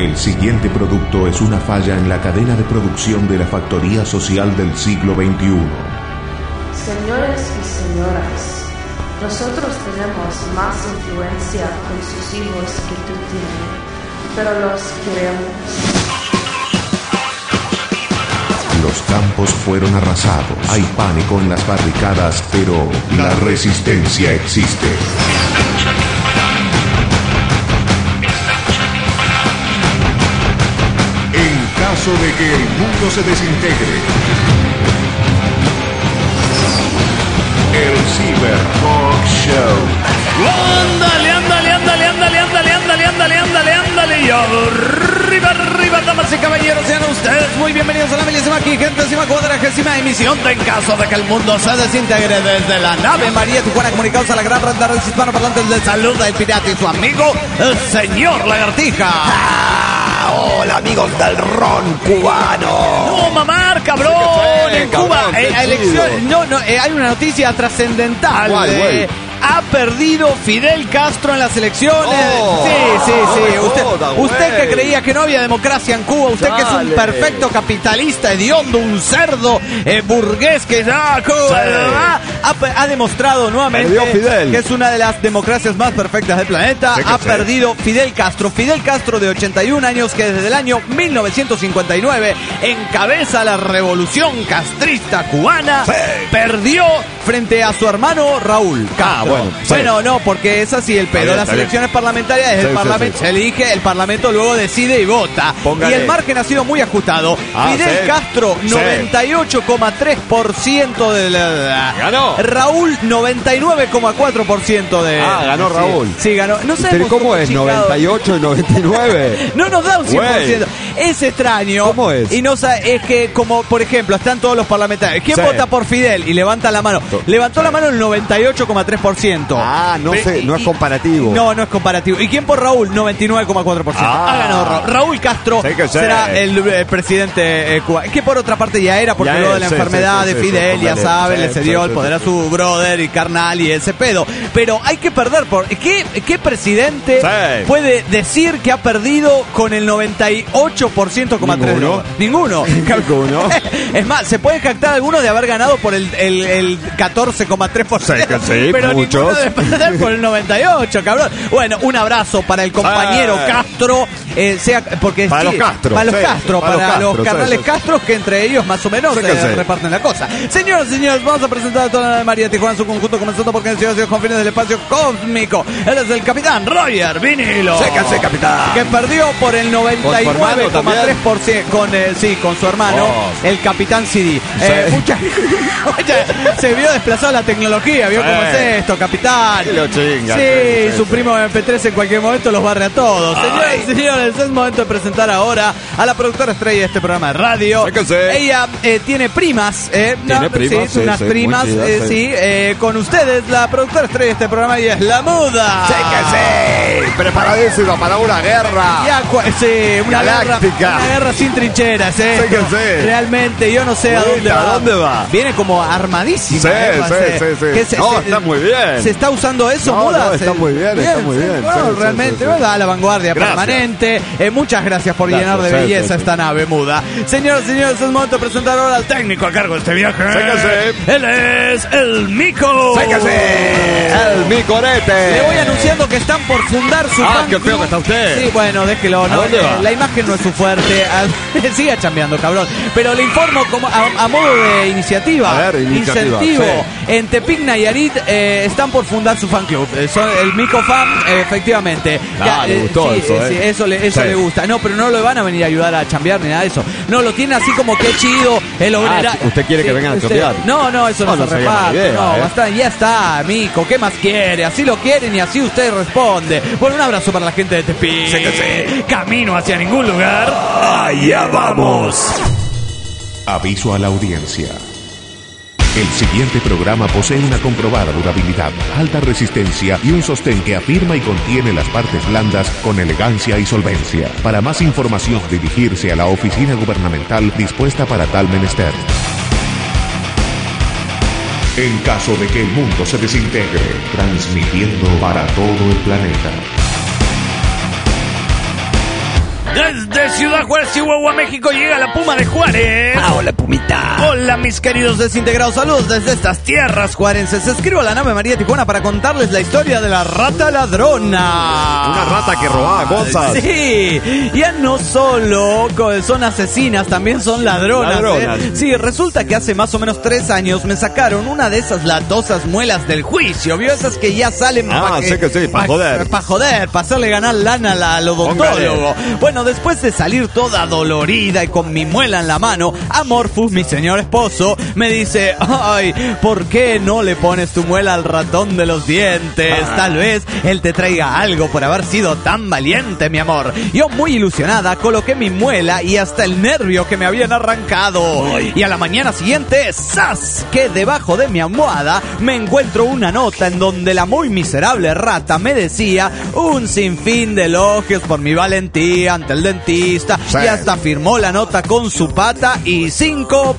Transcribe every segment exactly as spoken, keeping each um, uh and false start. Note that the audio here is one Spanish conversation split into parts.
El siguiente producto es una falla en la cadena de producción de la factoría social del siglo veintiuno. Señores y señoras, nosotros tenemos más influencia con sus hijos que tú tienes, pero los queremos. Los campos fueron arrasados. Hay pánico en las barricadas, pero la resistencia existe. En caso de que el mundo se desintegre, el Cyber Talk Show. Ándale, ándale, ándale, ándale, ándale, ándale, ándale, ándale, ándale. Y arriba, arriba, damas y caballeros, sean ustedes muy bienvenidos a la milésima quincuagésima cuadragésima emisión de En caso de que el mundo se desintegre, desde la nave María Tijuana, comunicados a la gran red de redes hispanoparlantes. Les saluda el pirata y su amigo, el señor Lagartija. Ah, hola, amigos del ron cubano. No, mamar, cabrón. Sí, en cabrón, Cuba, qué eh, elección, no, no, eh, hay una noticia trascendental. ¿Cuál, güey? Eh, ha perdido Fidel Castro en las elecciones. Oh, sí, sí, sí. no me usted, joda, usted que güey. creía que no había democracia en Cuba, usted que es un Dale. perfecto capitalista, hediondo, un cerdo eh, burgués que ya Cuba, Sí. ha, ha demostrado nuevamente Perdió Fidel. que es una de las democracias más perfectas del planeta. Sí que ha sí. perdido Fidel Castro. Fidel Castro, de ochenta y un años, que desde el año mil novecientos cincuenta y nueve encabeza la revolución castrista cubana, Sí. perdió frente a su hermano Raúl Castro. Ah, bueno, sí. Bueno, no, porque es así el pedo. bien, Las está bien. elecciones parlamentarias es Sí, el sí, parlamento, sí. se elige, el parlamento luego decide y vota. Póngale. Y el margen ha sido muy ajustado. Ah, Fidel sí. Castro, Sí. noventa y ocho coma tres por ciento de la... Ganó. Raúl, noventa y nueve coma cuatro por ciento de... Ah, ganó Sí, Raúl. Sí, ganó. No ¿Pero sabemos cómo es? chingado- ¿noventa y ocho y noventa y nueve? No nos da un cien por ciento. Güey. Es extraño. ¿Cómo es? Y no sa- es que, como por ejemplo, están todos los parlamentarios. ¿Quién Sí. vota por Fidel? Y levanta la mano. Levantó la mano el noventa y ocho coma tres por ciento. Ah, no Ve- sé, no es y- comparativo. No, no es comparativo. ¿Y quién por Raúl? noventa y nueve coma cuatro por ciento. Ah. Ha ganado Raúl. Raúl Castro Sí que sí. será el eh, presidente eh, cubano. Que por otra parte ya era, porque Ya luego de es, la sí, enfermedad sí, sí, de sí, Fidel, sí, ya sí, saben, sí, le cedió sí, el sí, poder sí. a su brother y carnal y ese pedo. Pero hay que perder. por ¿Qué, qué presidente Sí. puede decir que ha perdido con el noventa y ocho por ciento coma tres? Ninguno. Ninguno. Ninguno. Es más, se puede jactar algunos de haber ganado por el, el, el catorce coma tres por ciento. Sí, que sí, pero muchos. ninguno de perder por el noventa y ocho, cabrón. Bueno, un abrazo para el compañero Sí. Castro. eh, sea, porque Para sí, los Castro, Para los sí, Castro, para para, los los Castro, carnales sí, sí, sí. Castro, que entre ellos más o menos Sí que eh, sí. reparten la cosa. Señoras y señores, vamos a presentar a toda la de María Tijuana en su conjunto, comenzando porque en Ciudad de los confines del espacio cósmico. Él es el capitán Roger Vinilo. Sí que sí, capitán. Que perdió por el noventa y nueve coma tres por ciento con, eh, sí, con su hermano, Oh. el capitán C D. Eh, Sí. mucha- mucha- se vio desplazado la tecnología, vio Sí. cómo es esto, capitán. Y lo chinga, Sí, sí, sí, su sí. primo M P tres en cualquier momento los barre a todos. Señoras y señores, es momento de presentar ahora a la productora estrella de este programa de radio. Sí que sí. Ella eh, tiene primas, eh, Tiene no, primas, sí, sí, unas sí, primas, muy chidas, eh, sí. sí. eh, con ustedes, la productora estrella de este programa, y es La Muda. Sí que sí. Preparadísimo para una guerra. Ya, cua- sí, una Galáctica. guerra, una guerra sin trincheras, ¿eh? Sí que sí. Realmente, yo no sé a Bonita, dónde va. ¿a dónde va? Viene como armadísima. Sí, ¿eh? sí, Se- sí, sí. que se- No, se- está muy bien. ¿Se está usando eso, No, Muda? no, está Se- muy bien, está muy sí, bien. bueno, Sí, sí, realmente, sí, sí. ¿verdad? La vanguardia Gracias. permanente. Eh, muchas gracias por Gracias, llenar de sí, belleza sí, sí. esta nave, Muda. Señoras y señores, es momento de presentar ahora al técnico a cargo de este viaje. Sí que sí. Él es el Mico. Sí que sí. El micorete. Le voy anunciando que están por fundar su Ah, fan qué feo club. que está usted. Sí, bueno, déjelo. No, dónde eh, va? La imagen no es su fuerte. Ah, Siga chambeando, cabrón. Pero le informo como a, a modo de iniciativa. A ver, iniciativa, incentivo. sí. En Tepic Nayarit eh, están por fundar su fan club. Eh, son el Mico Fan, eh, efectivamente. Ah, le gustó sí, eso, sí, eh. eso, le, eso Sí. le gusta. No, pero no lo van a venir a ayudar a chambear ni nada de eso. No, lo tiene así como que chido. El obrera. Ah, ¿usted quiere que vengan a usted- chambear? No, no, eso no, No, no se sería mala reparte. idea, no, eh. basta- ya está, Mico. ¿Qué más quiere? Así lo quieren y así usted responde. Bueno, un abrazo para la gente de Tepic. Sí que sí. Camino hacia ningún lugar. Allá vamos. Aviso a la audiencia. El siguiente programa posee una comprobada durabilidad, alta resistencia y un sostén que afirma y contiene las partes blandas con elegancia y solvencia. Para más información, dirigirse a la oficina gubernamental dispuesta para tal menester. En caso de que el mundo se desintegre, transmitiendo para todo el planeta. Desde Ciudad Juárez, Chihuahua, México, llega la Puma de Juárez. Ah, hola, Pumita. Hola, mis queridos desintegrados. Saludos desde estas tierras juarenses. Escribo a la nave María Tijuana para contarles la historia de la rata ladrona. Una rata que robaba cosas. Sí, ya no solo son asesinas, también son ladronas. Ladronas. ¿eh? Sí, resulta que hace más o menos tres años me sacaron una de esas latosas muelas del juicio. ¿Vio? Esas que ya salen Ah, para sé que sí, pa' joder. Para joder, para hacerle ganar lana al, al odontólogo. Bueno, después de salir toda dolorida y con mi muela en la mano, Amorphous, mi señor esposo, me dice: ay, ¿por qué no le pones tu muela al ratón de los dientes? Ah. Tal vez él te traiga algo por haber sido tan valiente, mi amor. Yo, muy ilusionada, coloqué mi muela y hasta el nervio que me habían arrancado. Ay. Y a la mañana siguiente, ¡zas!, que debajo de mi almohada me encuentro una nota en donde la muy miserable rata me decía un sinfín de elogios por mi valentía ante el dentista, sí. Y hasta firmó la nota con su pata y cinco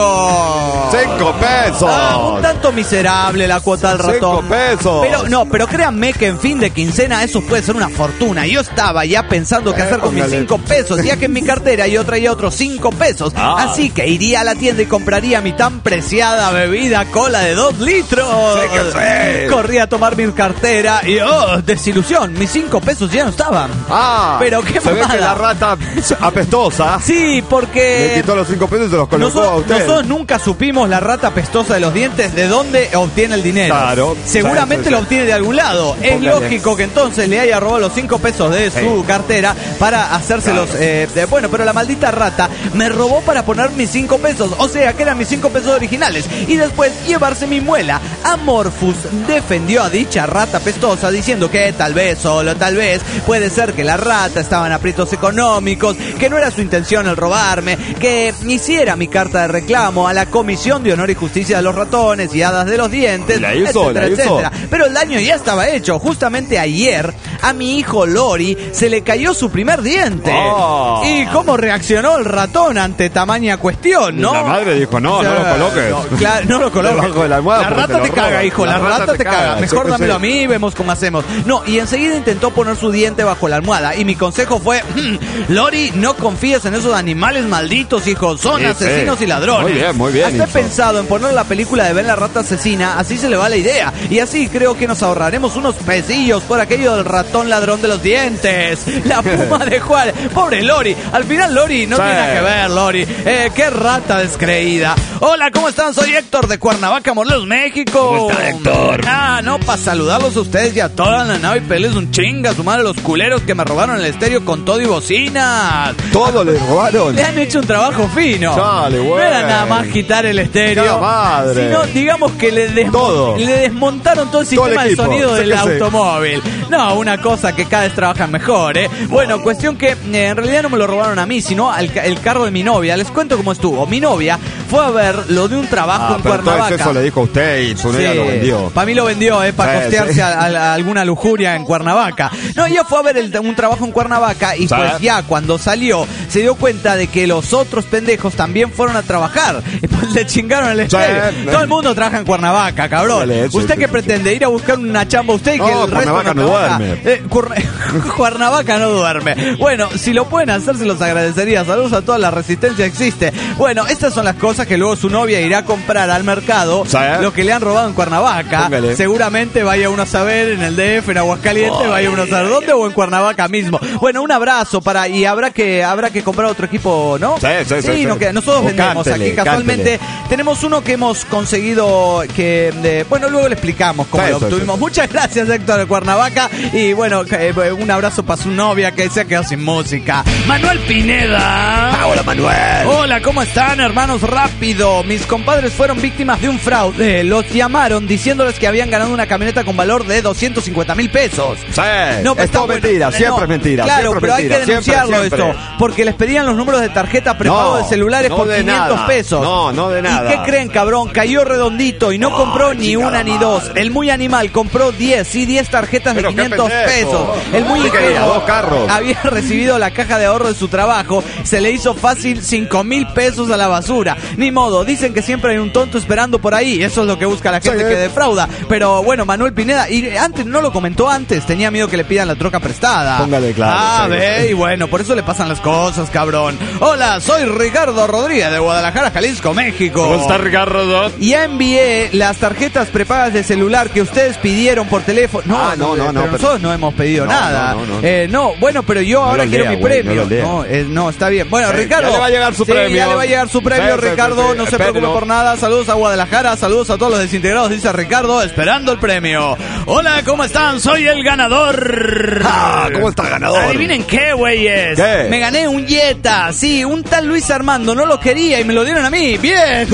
pesos. ¡Cinco pesos! Ah, un tanto miserable la cuota del ratón. ¡Cinco pesos! Pero no, pero créanme que en fin de quincena eso puede ser una fortuna. Yo estaba ya pensando qué hacer con mis cinco pesos, ya que en mi cartera yo traía otros cinco pesos. Ah. Así que iría a la tienda y compraría mi tan preciada bebida cola de dos litros. Sí que sí. Corrí a tomar mi cartera y ¡oh, desilusión! Mis cinco pesos ya no estaban. Ah, pero qué se mamada. ve que la rata apestosa. Sí, porque le quitó los cinco pesos y se los colocó nosotros, a usted. Nosotros nunca supimos la rata apestosa de los dientes de dónde obtiene el dinero. Claro. Seguramente claro, lo obtiene de algún lado. Póngale. Es lógico que entonces le haya robado los cinco pesos de su sí. cartera para hacérselos. Claro. Eh, de, bueno, pero la maldita rata me robó para poner mis cinco pesos. O sea, que eran mis cinco pesos originales. Y después llevarse mi muela. Amorphous defendió a dicha rata apestosa diciendo que tal vez, solo tal vez, puede ser que la rata estaba en aprietos económicos, que no era su intención el robarme, que hiciera mi carta de reclamo a la Comisión de Honor y Justicia de los Ratones y Hadas de los Dientes, la hizo, etcétera, la hizo. etcétera. Pero el daño ya estaba hecho. Justamente ayer a mi hijo Lori se le cayó su primer diente. Oh. ¿Y cómo reaccionó el ratón ante tamaña cuestión, no? La madre dijo, no, o sea, no lo coloques. No, claro, no lo coloques. Debajo de la almohada la rata te, te caga, hijo, la, la rata, rata te caga. caga. Mejor sí, dámelo sí. a mí y vemos cómo hacemos. No, y enseguida intentó poner su diente bajo la almohada. Y mi consejo fue, Lori, no confíes en esos animales malditos, hijos. Son sí, asesinos sí. y ladrones. Muy bien, muy bien. Hasta he pensado en poner la película de Ben la rata asesina, así se le va la idea. Y así creo que nos ahorraremos unos pesillos por aquello del ratón ladrón de los dientes. La Puma de Juárez. Pobre Lori. Al final Lori no sí. tiene nada que ver, Lori. Eh, qué rata descreída. Hola, ¿cómo están? Soy Héctor de Cuernavaca, Morelos, México. ¿Cómo está, Héctor? Ah, no, para saludarlos a ustedes y a toda la nave y peles un chinga, su madre, los culeros que me robaron el estéreo con todo y bocinas. ¿Todo le robaron? Le han hecho un trabajo fino. Chale, güey. No era nada más quitar el estéreo. Madre. Sino, digamos que le, desmo- todo. le desmontaron todo el todo sistema el de sonido sí del sí. automóvil. No, una cosa que cada vez trabajan mejor, ¿eh? Bueno, cuestión que eh, en realidad no me lo robaron a mí, sino al, el carro de mi novia. Les cuento cómo estuvo. Mi novia fue a ver lo de un trabajo ah, en pero Cuernavaca. Eso le dijo usted y su novia sí, lo vendió. Para mí lo vendió, ¿eh? Para sí, costearse sí. A, a, a alguna lujuria en Cuernavaca. No, ella fue a ver el, un trabajo en Cuernavaca y ¿sabes? Pues ya cuando salió se dio cuenta de que los otros pendejos también fueron a trabajar. Y pues le chingaron el estéreo. Sí, todo el mundo trabaja en Cuernavaca, cabrón. Vale, ¿usted sí, qué sí, pretende? ¿Ir a buscar una chamba usted y no, que el Cuernavaca resto no, no trabaja? duerme. Eh, Cuer- Cuernavaca no duerme. Bueno, si lo pueden hacer se los agradecería. Saludos a toda la resistencia que existe. Bueno, estas son las cosas que luego su novia irá a comprar al mercado. ¿Sabes? Lo que le han robado en Cuernavaca. Póngale. Seguramente vaya uno a saber en el D F, en Aguascalientes, oh, vaya uno a saber dónde o en Cuernavaca mismo. Bueno, un abrazo para y habrá que habrá que comprar otro equipo, ¿no? Sí, sí, sí. sí, sí. No, que nosotros o vendemos cántele, aquí casualmente. Cántele. Tenemos uno que hemos conseguido que de, bueno, luego le explicamos cómo sí, lo obtuvimos. Sí, sí. Muchas gracias, Héctor de Cuernavaca, y bueno, eh, un abrazo para su novia que se ha quedado sin música. Manuel Pineda. Ah, hola, Manuel. Hola, ¿cómo están, hermanos? Rápido. Mis compadres fueron víctimas de un fraude. Los llamaron diciéndoles que habían ganado una camioneta con valor de doscientos cincuenta mil pesos. Sí, no, es todo bueno. mentira, siempre no, es mentira. Claro, siempre pero mentira, hay que denunciarlo siempre, siempre. esto, porque les pedían los números de tarjeta prepago no, de celulares no por de quinientos nada. pesos. No, no de nada. ¿Y qué creen, cabrón? Cayó redondito y no oh, compró ni una ni dos. El muy animal compró diez, sí, diez tarjetas de quinientos pesos. El muy ingenuo dos carros. Había recibido la caja de ahorro de su trabajo, se le hizo fácil cinco mil pesos a la basura. Ni modo, dicen que siempre hay un tonto esperando por ahí. Eso es lo que busca la gente Sí. que defrauda. Pero bueno, Manuel Pineda, y antes no lo comentó antes, tenía miedo que le pidan la troca prestada. Póngale claro, Ah, sí, ve, sí. y bueno, por eso le pasan las cosas, cabrón. Hola, soy Ricardo Rodríguez de Guadalajara, Jalisco, México. ¿Cómo está, Ricardo? Y ya envié las tarjetas prepagas de celular que ustedes pidieron por teléfono. No, Ah, no, no, pero no, pero- nosotros no hemos pedido No, nada. no, no, no. Eh, no, bueno, pero yo ahora lo quiero lea, mi güey, premio. no lo lea. No, eh, no, está bien. Bueno, Sí, Ricardo. ya le va a llegar su sí, premio. ya le va a llegar su premio, Sí, sí, Ricardo. sí, sí. No se Espérelo. preocupe por nada. Saludos a Guadalajara, saludos a todos los desintegrados, dice Ricardo, esperando el premio. Hola, ¿cómo están? Soy el ganador. Ah, ¿cómo está, ganador? Adivinen qué, güeyes. ¿Qué? Me gané un Jetta. Sí, un tal Luis Armando no lo quería y me lo dieron a mí. Bien.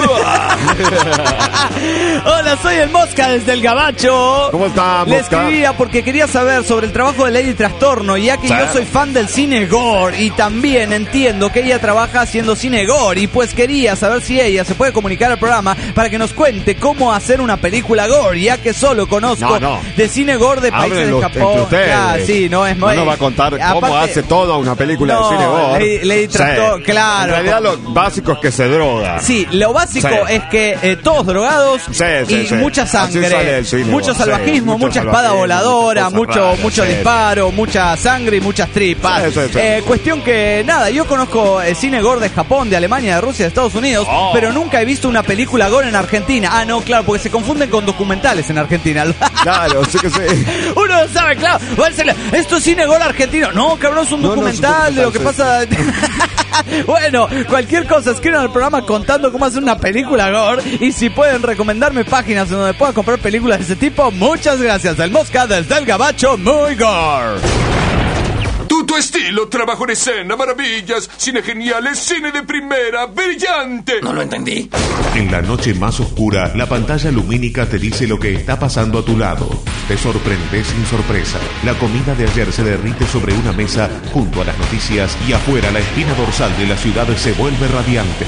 Hola, soy el Mosca desde el Gabacho. ¿Cómo está, Le Mosca? escribía porque quería saber sobre el trabajo de Lady Trastorno, ya que Sí. yo soy fan del cine gore y también entiendo que ella trabaja haciendo cine gore y pues quería saber si ella se puede comunicar al programa para que nos cuente cómo hacer una película gore, ya que solo conozco No, no. de cine gore de países Háblenlo de entre Japón. ustedes. Ya, sí, no es No muy... nos va a contar cómo Aparte- hace toda una película No, de cine gore. Lady- Lady Trastorno, claro. En realidad lo básico es que se droga. Sí, lo básico Sí. es que eh, todos drogados Sí, sí, y sí. mucha Así sale sangre, el cine, mucho sí, salvajismo, mucho mucha espada salvajismo, voladora, muchas cosas mucho raras, mucho sí. disparo, mucha sangre y muchas tripas. Sí, sí, sí. Eh, cuestión que nada, yo conozco el cine gore de Japón, de Alemania, de Rusia, de Estados Unidos, Oh. pero nunca he visto una película gore en Argentina. Ah, no, claro, porque se confunden con documentales en Argentina. Claro, sí que sí. Uno lo sabe, claro. Va a decirle, esto es cine gore argentino. No, cabrón, es un No, no, es un documental de lo que documental, pasa. Bueno, cualquier cosa, escriban al programa contando cómo hacer una película gore. Y si pueden recomendarme páginas en donde pueda comprar películas de ese tipo, muchas gracias. El Mosca desde el Gabacho, muy gore. Tu, tu estilo, trabajo en escena, maravillas, cine geniales, cine de primera, brillante. No lo entendí. En la noche más oscura, la pantalla lumínica te dice lo que está pasando a tu lado. Te sorprendes sin sorpresa. La comida de ayer se derrite sobre una mesa junto a las noticias y afuera la espina dorsal de la ciudad se vuelve radiante.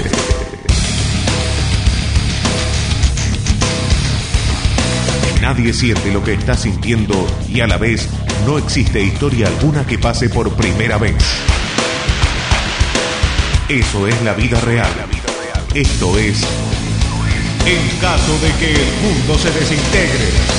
Nadie siente lo que está sintiendo y a la vez no existe historia alguna que pase por primera vez. Eso es la vida real. Esto es En caso de que el mundo se desintegre.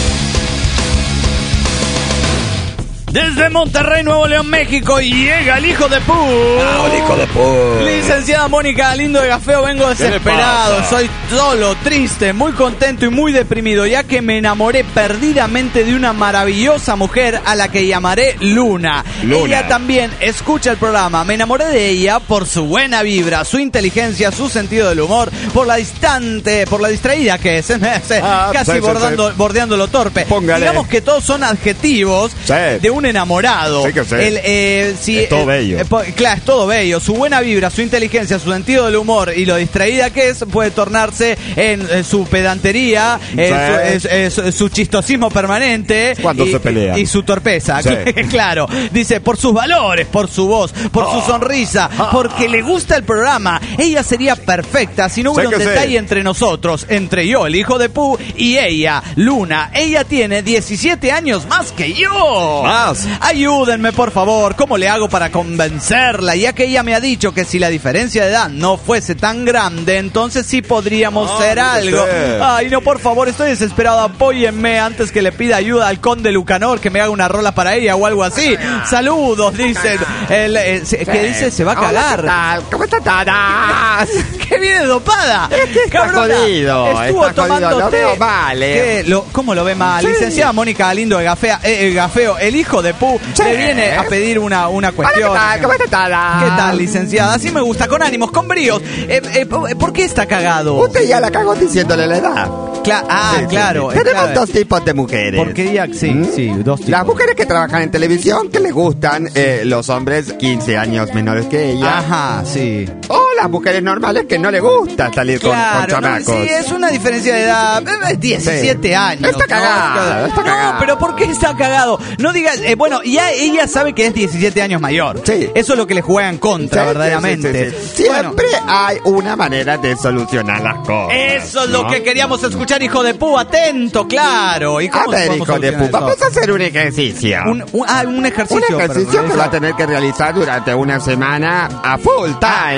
Desde Monterrey, Nuevo León, México, llega el hijo de Pu. Ah, hijo de pu. Licenciada Mónica Galindo de Gafeo, vengo desesperado, pasa? soy solo, triste, muy contento y muy deprimido, ya que me enamoré perdidamente de una maravillosa mujer a la que llamaré Luna. Luna. Ella también escucha el programa, me enamoré de ella por su buena vibra, su inteligencia, su sentido del humor, por la distante, por la distraída que es, Ah, casi sí, sí, bordando, sí. bordeando lo torpe. Póngale. Digamos que todos son adjetivos Sí. de un enamorado. Sí que sí. El, eh, sí, Es todo eh, bello. eh, po- claro, es todo bello. Su buena vibra, su inteligencia, su sentido del humor y lo distraída que es puede tornarse en, eh, su pedantería, en Sí. su, es- es- su chistosismo permanente. Cuando y, se pelea. Y, y su torpeza. Sí. Claro. Dice, por sus valores, por su voz, por Ah. su sonrisa, porque le gusta el programa. Ella sería perfecta si no hubiera Sí un que sí. detalle entre nosotros, entre yo, el hijo de Pu, y ella, Luna. Ella tiene diecisiete años más que yo. Más. Ayúdenme, por favor. ¿Cómo le hago para convencerla? Ya que ella me ha dicho que si la diferencia de edad no fuese tan grande, entonces sí podríamos Ah, hacer no algo. sé. Ay, no, por favor, estoy desesperado. Apóyenme antes que le pida ayuda al conde Lucanor que me haga una rola para ella o algo así. Saludos, dicen. El, eh, se- ¿Qué dice? Se va a cagar. Hola, ¿qué tal? ¿Cómo estás, Taras? ¡Qué viene dopada! Está Cabrona, jodido, estuvo está tomando jodido, lo té. veo mal, eh. ¿Qué? Lo- ¿Cómo lo ve mal? Sí. Licenciada Mónica Galindo de Gafea, eh, eh, Gafeo, el hijo de Pu, Sí. le viene a pedir una, una Hola, cuestión. ¿qué tal? ¿Cómo estás, Taras? ¿Qué tal, licenciada? Así me gusta, con ánimos, con bríos. Eh, eh, ¿Por qué está cagado? Usted ya la cagó diciéndole la edad. Cla- ah, Sí, sí, claro. sí. es Tenemos claro. dos tipos de mujeres. Porque ella, sí, ¿Mm? sí, dos tipos. Las mujeres que trabajan en televisión, que les gustan eh, los hombres quince años menores que ella. Ajá, sí. O las mujeres normales que no les gusta salir con- con, Claro, no, chamacos. sí, es una diferencia de edad. eh, diecisiete Sí. años. Está cagado, ¿no? está No, cagado. pero ¿por qué está cagado? No digas, eh, bueno, ya ella sabe que es diecisiete años mayor. Sí. Eso es lo que le juega en contra, Sí, verdaderamente. sí, sí, sí. Bueno, Siempre hay una manera de solucionar las cosas. eso es lo ¿no? que queríamos escuchar, hijo de Pu, atento, claro. ¿Y A cómo ver, podemos hijo de solucionar puta, eso? vamos a hacer un ejercicio. Un, un- ah, un Un ejercicio. ejercicio pero que va a tener que realizar durante una semana a full time. Ah, ah, full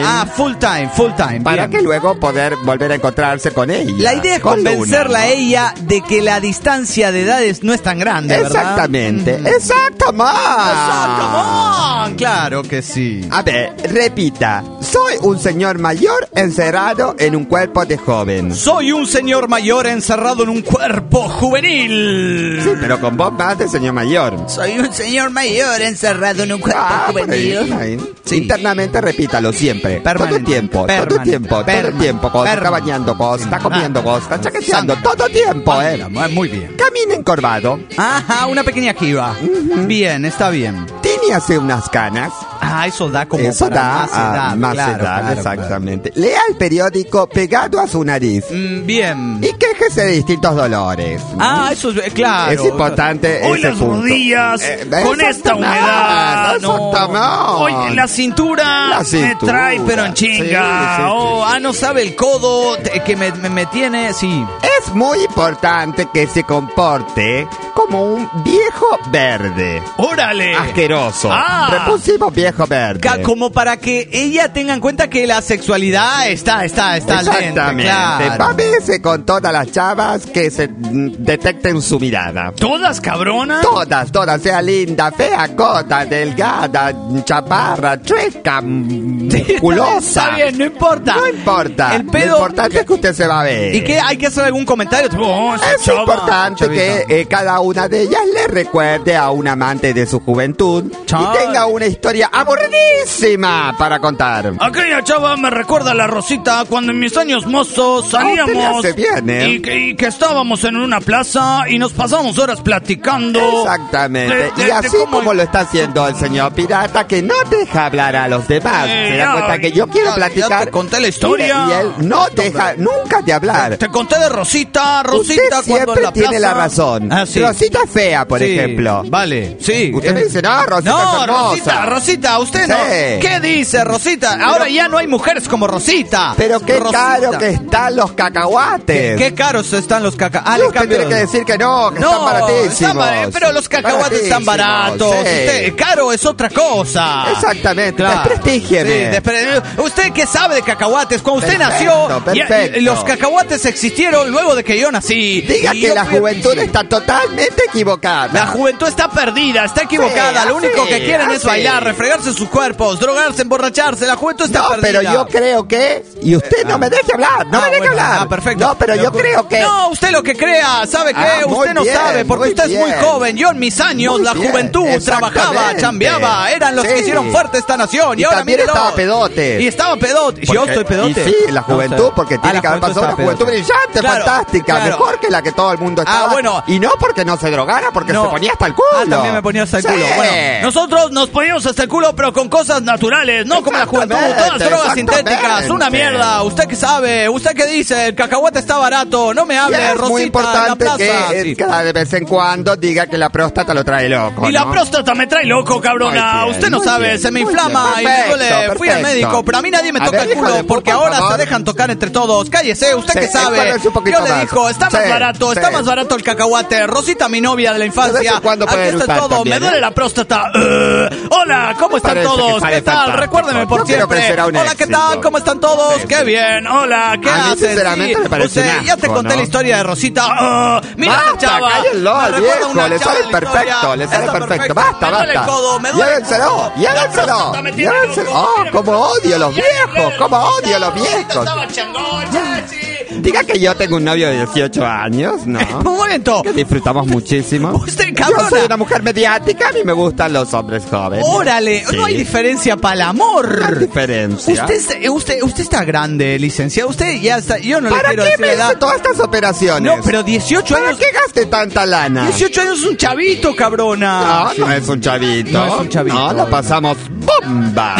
full time, full time. Para bien. que luego poder volver a encontrarse con ella. La idea es con convencerla Luna, a ¿no? ella de que la distancia de edades no es tan grande, ¿verdad? Exactamente. Mm. Exacto, man. Exacto, man. Claro que sí. A ver, repita. Soy un señor mayor encerrado en un cuerpo de joven. Soy un señor mayor encerrado en un cuerpo juvenil. Sí, pero con voz más de señor mayor. Soy un señor mayor encerrado en un cuerpo Ah, por ahí, juvenil. por ahí. Sí. Internamente repítalo siempre. Permanente. Todo el tiempo, todo el Permanente. tiempo, todo el Permanente. tiempo. Cuando está Permanente. bañando cosas, está comiendo Ah. cosas, está chaqueteando, Santo. todo el tiempo, eh. Muy bien. Camina encorvado. Ajá, una pequeña jiba. Bien, está bien. Tiene así unas canas. Ah, eso da como Eso para da más edad. a más claro, edad, claro, exactamente. Lea el periódico pegado a su nariz. claro. Mm, bien. Y quéjese de distintos dolores. Ah, eso es, eh, claro. Es importante Hoy ese las punto. rodillas, Eh, con esta exactamente, humedad. No. exactamente. Hoy la cintura, La me cintura. trae, pero en chinga. Sí, sí, oh, sí. Ah, no sabe el codo te- que me, me, me tiene, sí. Es muy importante que se comporte como un viejo verde. ¡Órale! Asqueroso. Ah. Repulsivo viejo verde. Ca- Como para que ella tenga en cuenta que la sexualidad está, está, está al dente, Exactamente. claro. Pávese con todas las chavas que se mm, detecten su mirada. ¿Todas cabronas? Todas, todas, sea linda, fea, gorda, delgada, chaparra, chueca, mm, musculosa. Está bien, no importa. No importa. El pedo- Lo importante es que usted se va a ver. ¿Y qué? ¿Hay que hacer algún comentario? Tipo, oh, esa Es chava, importante chavita. que eh, cada una de ellas le recuerde a un amante de su juventud Chao. y tenga una historia aburridísima para contar. Aquella chava me recuerda a la Rosita cuando en mis años mozos salíamos le hace bien, ¿eh? y, que, y que estábamos en una plaza y nos pasamos horas platicando. Exactamente. de- de- y de así cómo- como lo está haciendo el señor pirata, que no deja hablar a los demás. Eh, Se da ya, cuenta que yo quiero ya, platicar. ya te conté la historia. Y, y él no deja nunca de hablar. Te conté de Rosita, Rosita Usted cuando siempre en la plaza... tiene la razón. Ah, sí. Rosita es fea, por Sí, ejemplo. Vale, sí. Usted me dice, no, Rosita No, es hermosa. Rosita, Rosita, usted no. Sí. ¿Qué dice Rosita? Ahora ya no hay mujeres como Rosita. Pero qué Rosita. caro que están los cacahuates. Qué caros están los cacahuates. Ah, Y le usted cambio. tiene que decir que no, que No, están baratísimos. están bar- pero los cacahuates están baratos. Sí. Usted, caro es otra cosa. Exactamente, desprestígieme. Sí, despre- ¿Usted qué sabe de cacahuates? Cuando usted Perfecto, nació, ya- perfecto. los cacahuates existieron luego de que yo nací. Diga Y que yo la fui- juventud sí. está totalmente equivocada. La juventud está perdida, está equivocada. Sí, Lo único así, que quieren es así. bailar, refregarse sus cuerpos, drogarse, emborracharse. La juventud está No, perdida. pero yo creo que... Y usted no me deje hablar, no Ah, me deje bueno, hablar. Ah, perfecto. No, pero yo creo que... No, usted lo que crea, ¿sabe qué? Ah, muy usted no bien, sabe, porque muy usted es muy bien. joven. Yo en mis años, Muy la bien, juventud trabajaba, exactamente. chambeaba, eran los que Sí. hicieron fuerte esta nación. Y, Y ahora también mírelo. estaba pedote. Y estaba pedote. Yo Porque- estoy pedote. Y sí, la juventud, No sé. porque Ah, tiene la que haber juventud pasado una estaba juventud pedote. brillante, Claro, fantástica, claro. mejor que la que todo el mundo estaba. Ah, bueno. Y no porque no se drogara, porque No. se ponía hasta el culo. Ah, también me ponía hasta el Sí. culo. Bueno, nosotros nos poníamos hasta el culo, pero con cosas naturales, no como la juventud. Exactamente, Todas drogas exactamente. sintéticas, una mierda. ¿Usted qué sabe? ¿Usted qué dice? El cacahuate está barato. No me Y hable, es Rosita, muy en la importante plaza. que eh, Sí. cada de vez en cuando diga que la próstata lo trae loco. Y la ¿no? próstata me trae loco, cabrona. Muy bien, Usted no muy sabe, bien, se me muy inflama bien. y me Perfecto, duele. Fui al perfecto. médico, pero a mí nadie me A toca ver, el hijo culo de porque puta, por ahora se favor. dejan tocar entre todos. Cállese, usted Sí, que sabe. encuérdese un poquito Yo le más. digo, está más Sí, barato, está sí. más barato el cacahuate. Rosita, mi novia de la De vez infancia. en cuando puede Aquí está eructar todo. también, Me duele ¿eh? la próstata. Uh, hola, ¿cómo están Parece que todos? sale ¿Qué tal? fantástico. Recuérdenme por Yo creo que siempre. será un Hola, ¿qué éxito. tal? ¿Cómo están todos? Sí, Qué sí. bien. Hola, ¿qué A mí, haces? sinceramente, Sí, me parece usted- un Ya te asco, conté ¿no? la historia de Rosita. Ah, mira esa Basta, chava. cállenlo Me al recuerda viejo, una le chava sale de la perfecto, historia. le sale Está perfecto. Basta, Me duele el basta. codo, me duele el Llévenselo, codo. La llévenselo. próstata me tiene Llévenselo. loco. Oh, Mira, como odio a los viejos, como odio a los viejos. Estaba changón, ya, sí. Diga que yo tengo un novio de dieciocho años, ¿no? Un momento. Que disfrutamos muchísimo. Usted, Yo cabrona. soy una mujer mediática, a mí me gustan los hombres jóvenes. Órale, Sí. no hay diferencia para el No hay amor. diferencia. Usted, es- eh, usted, usted está grande, licenciado. Usted ya está. Yo no le ¿Para quiero qué decir me la hizo edad. todas estas operaciones? No, pero dieciocho ¿Para años. qué gaste tanta lana? dieciocho años es un chavito, cabrona. No, no es un chavito. No es un chavito. No, la pasamos bomba.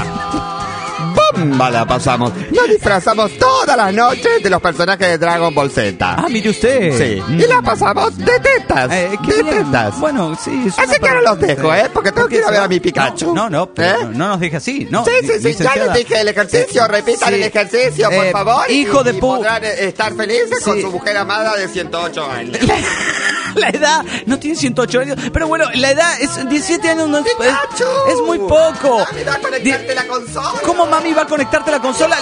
Bomba la pasamos. Nos disfrazamos todas las noches de los personajes de Dragon Ball Z. Ah, mire usted. Sí. Mm. Y la pasamos de tetas. Eh, qué de bien. tetas. Bueno, sí. es Así una que ahora los parte- dejo, ¿eh? Porque tengo que ir a ver a mi Pikachu. No, no, pero ¿Eh? no, no nos deje así, ¿no? Sí, sí, sí, ya licenciada. les dije el ejercicio, repitan Sí. el ejercicio, por Eh, favor. hijo y- de y pu- podrán eh, estar felices con Sí. su mujer amada de ciento ocho años. La edad, no tiene ciento ocho años, pero bueno, la edad es diecisiete años, no es, es, es muy poco. Mami, va a conectarte la consola. ¿Cómo mami va a conectarte la consola?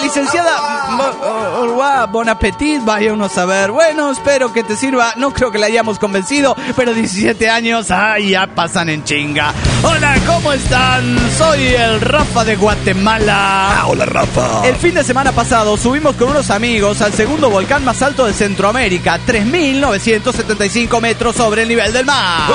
Licenciada, bon appetit, vaya uno a saber. Bueno, espero que te sirva, no creo que la hayamos convencido, pero diecisiete años, ay, ya pasan en chinga. Hola, ¿cómo están? Soy el Rafa de Guatemala. Ah, hola, Rafa. El fin de semana pasado subimos con unos amigos al segundo volcán más alto de Centroamérica, tres mil novecientos setenta y cinco metros sobre el nivel del mar.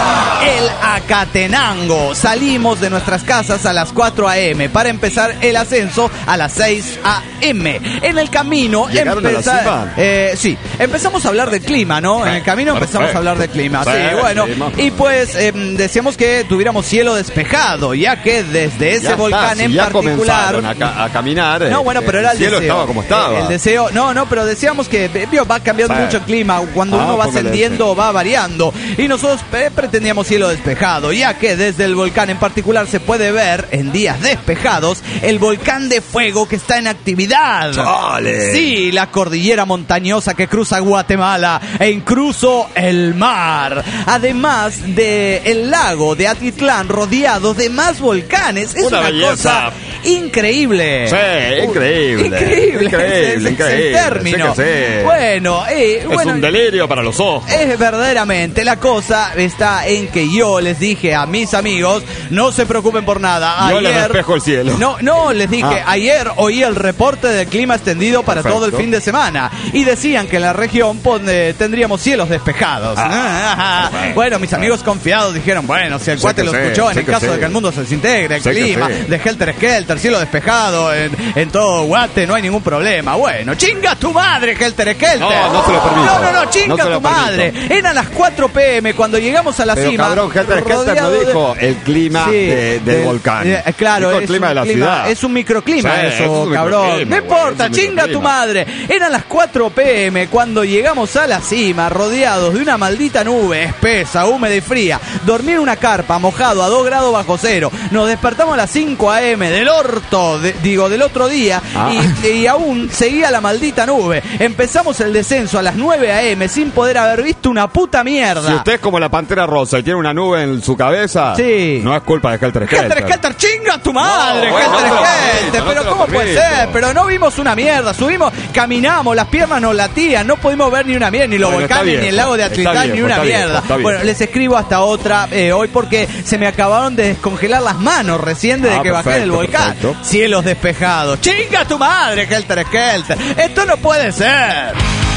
El Acatenango. Salimos de nuestras casas a las cuatro a.m. para empezar el ascenso a las seis a.m. En el camino ¿Llegaron empezar, a la cima? Eh, sí, empezamos a hablar del clima, ¿no? En el camino empezamos a hablar del clima. Sí, bueno. Y pues eh, decíamos que tuviéramos cielo despejado, ya que desde ese Ya volcán está, si en ya particular. comenzaron a, ca- a caminar. No, bueno, pero era el, el cielo deseo. estaba como estaba. El deseo, no, no, pero decíamos que vio, va cambiando Sí. mucho el clima. Cuando Ah, uno va póngale ascendiendo, ese. va variando. Y nosotros eh, pretendíamos cielo despejado, ya que desde el volcán en particular se puede ver, en días despejados, el volcán de fuego que está en actividad. ¡Chale! Sí, la cordillera montañosa que cruza Guatemala e incluso el mar. Además de el lago de Atitlán rodeado de más volcanes. Es Una una, belleza. cosa increíble. Sí, increíble. Increíble. Increíble, ese es increíble. el término. Sí que sí. Bueno, eh, Es bueno, un delirio para los ojos. es verdaderamente, la cosa está en que yo les dije a mis amigos, no se preocupen por nada. Yo les despejo el cielo. No, no, les dije, Ah. ayer oí el reporte del clima extendido para Perfecto. todo el fin de semana y decían que en la región pon- eh, tendríamos cielos despejados. Ah, Bueno, mis amigos confiados dijeron, bueno, si el Sí cuate que lo sí, escuchó en sí el que caso sí. de que el mundo se desintegre, el Sí que clima, sí. de Helter Skelter, cielo despejado en, en todo Guate, no hay ningún problema. Bueno, chinga tu madre, Helter Skelter. No, no se lo permito. No, no, no, chinga No se lo tu madre. permito. Eran las cuatro p.m. cuando llegamos a la Pero cima. cabrón, Helter Skelter no rodeado de- dijo el clima Sí, de- del del- volcán. eh, claro, Dijo el es clima un de la clima, ciudad. Es un microclima Sí, es eso, un cabrón. microclima, No güey, importa, es un chinga tu microclima. madre. Eran las cuatro p.m. cuando llegamos a la cima, rodeados de una maldita nube espesa, húmeda y fría. Dormí en una carpa, mojado a dos grados bajo cero. Nos despertamos a las cinco a.m. del orto, de- digo, del otro día, Ah. y, y aún seguía la maldita nube. Empezamos el descenso a las nueve a.m. sin poder haber visto una puta mierda. Si usted es como la pantera rosa y tiene una nube en su cabeza, Sí. no es culpa de Helter Helter Skelter. Skelter, chinga tu madre, No, bueno, Helter no te lo Skelter, permito, no pero te lo ¿cómo puede permito. ser? Pero no vimos una mierda, subimos, caminamos, las piernas nos latían, no pudimos ver ni una mierda, ni los Bueno, está volcanes, ni el viejo, lago de está Atitlán, ni viejo, una está viejo, mierda. está viejo. Bueno, les escribo hasta otra eh, hoy porque se me acabaron de descongelar las manos recién desde Ah, que bajé del perfecto, volcán. perfecto. Cielos despejados, chinga tu madre, Helter Skelter, esto no puede ser.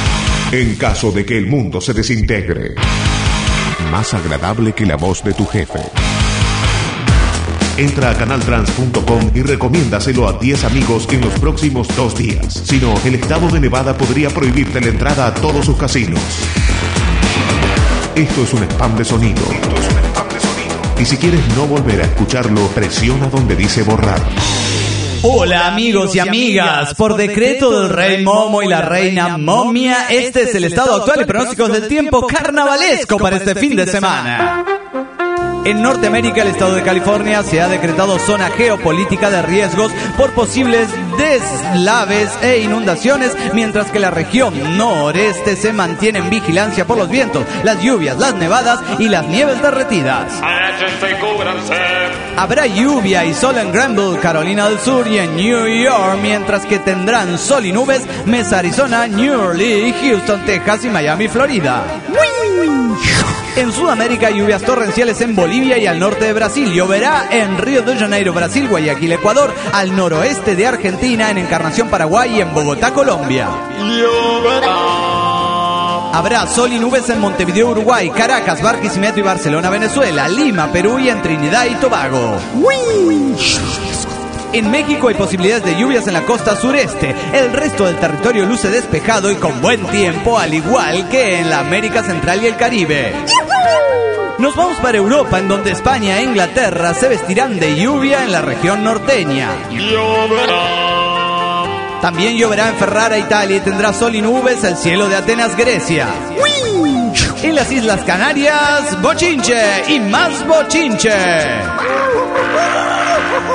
En caso de que el mundo se desintegre, más agradable que la voz de tu jefe. Entra a canaltrans punto com y recomiéndaselo a diez amigos en los próximos dos días. Si no, el estado de Nevada podría prohibirte la entrada a todos sus casinos. Esto es un spam de sonido. Esto es un spam de sonido. Y si quieres no volver a escucharlo, presiona donde dice borrar. Hola amigos y amigas, por decreto del rey Momo y la reina Momia, este es el estado actual y pronósticos del tiempo carnavalesco para este fin de semana. En Norteamérica, el estado de California se ha decretado zona geopolítica de riesgos por posibles deslaves e inundaciones, mientras que la región noreste se mantiene en vigilancia por los vientos, las lluvias, las nevadas y las nieves derretidas. Habrá lluvia y sol en Granville, Carolina del Sur y en New York, mientras que tendrán sol y nubes Mesa, Arizona, New Orleans, Houston, Texas y Miami, Florida. En Sudamérica, lluvias torrenciales en Bolivia y al norte de Brasil. Lloverá en Río de Janeiro, Brasil, Guayaquil, Ecuador, al noroeste de Argentina, en Encarnación, Paraguay y en Bogotá, Colombia. Habrá sol y nubes en Montevideo, Uruguay, Caracas, Barquisimeto y Barcelona, Venezuela, Lima, Perú y en Trinidad y Tobago. En México hay posibilidades de lluvias en la costa sureste. El resto del territorio luce despejado y con buen tiempo, al igual que en la América Central y el Caribe. Nos vamos para Europa, en donde España e Inglaterra se vestirán de lluvia en la región norteña. También lloverá en Ferrara, Italia, y tendrá sol y nubes el cielo de Atenas, Grecia. En las Islas Canarias, bochinche y más bochinche.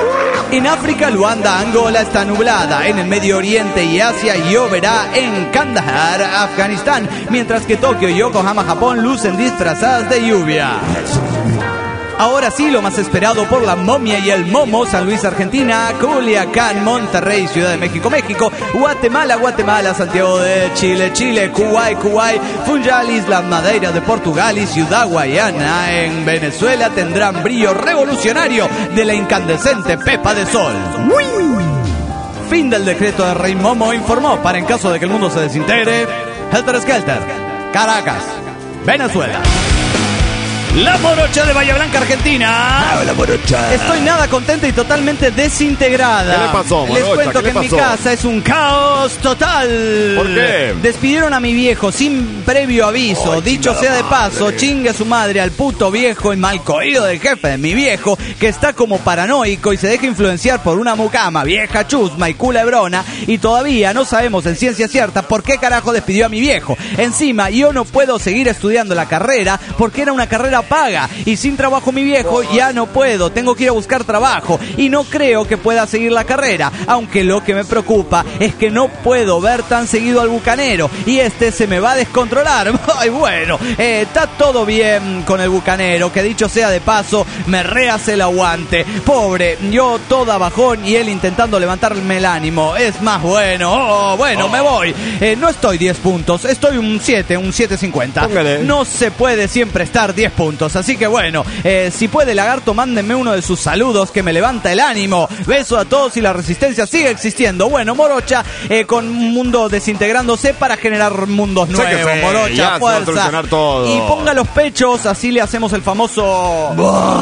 En África, Luanda, Angola está nublada. En el Medio Oriente y Asia lloverá en Kandahar, Afganistán. Mientras que Tokio y Yokohama, Japón, lucen disfrazadas de lluvia. Ahora sí, lo más esperado por la momia y el momo: San Luis, Argentina; Culiacán, Monterrey, Ciudad de México, México; Guatemala, Guatemala; Santiago de Chile, Chile; Kuwait, Kuwait; Funchal, Islas Madeira de Portugal y Ciudad Guayana en Venezuela tendrán brillo revolucionario de la incandescente pepa de sol. ¡Uy! Fin del decreto de Rey Momo informó para, en caso de que el mundo se desintegre, Helter Skelter, Caracas, Venezuela. La morocha de Bahía Blanca, Argentina. Ah, la morocha. Estoy nada contenta y totalmente desintegrada. ¿Qué le pasó, morocha? Les cuento ¿Qué que le en mi pasó? casa es un caos total. ¿Por qué? Despidieron a mi viejo sin previo aviso. Oh, Dicho sea de paso, madre. chingue a su madre al puto viejo y malcoído del jefe de mi viejo, que está como paranoico y se deja influenciar por una mucama vieja chusma y culebrona, y todavía no sabemos en ciencia cierta por qué carajo despidió a mi viejo. Encima, yo no puedo seguir estudiando la carrera porque era una carrera paga, y sin trabajo mi viejo ya no puedo, tengo que ir a buscar trabajo y no creo que pueda seguir la carrera, aunque lo que me preocupa es que no puedo ver tan seguido al bucanero y este se me va a descontrolar. Ay, bueno, eh, está todo bien con el bucanero, que dicho sea de paso me rehace el aguante. Pobre, yo toda bajón y él intentando levantarme el ánimo. Es más bueno, oh, bueno, me voy. Eh, no estoy diez puntos, estoy un siete, un siete cincuenta. Póngale. No se puede siempre estar diez puntos, así que bueno, eh, si puede, lagarto, mándenme uno de sus saludos que me levanta el ánimo. Beso a todos y la resistencia sigue existiendo. Bueno, morocha, eh, con un mundo desintegrándose para generar mundos Sé nuevos. que sí, Morocha, ya se va a fuerza. solucionar todo. Y ponga los pechos, así le hacemos el famoso...